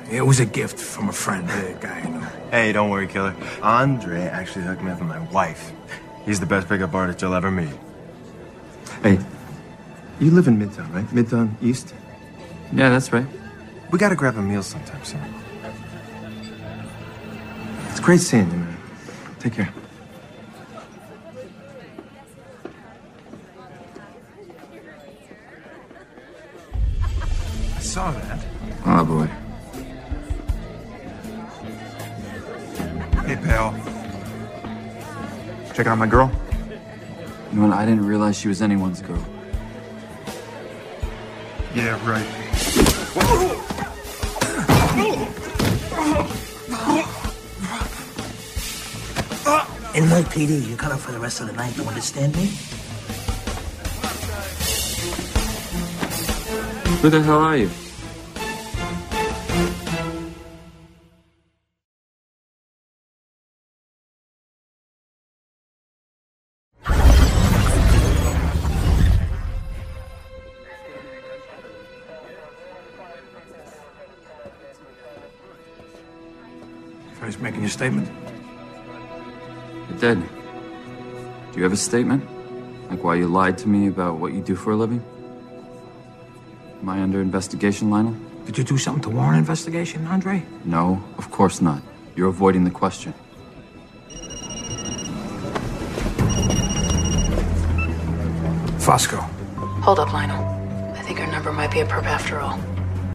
It was a gift from a friend, a guy I know. Hey, don't worry, killer. Andre actually hooked me up with my wife. He's the best pickup artist you'll ever meet. Hey, you live in Midtown, right? Midtown East? Yeah, that's right. We gotta grab a meal sometime soon. It's great seeing you, man. Take care. I saw that. Oh, boy. Hey, pal. Check out my girl? You know what? I didn't realize she was anyone's girl. Yeah, right. NYPD, you cut off for the rest of the night. You understand me? Who the hell are you? First making your statement. I did. Do you have a statement? Like why you lied to me about what you do for a living? Am I under investigation, Lionel? Did you do something to warrant investigation, Andre? No, of course not. You're avoiding the question. Fosco. Hold up, Lionel. I think our number might be a perp after all.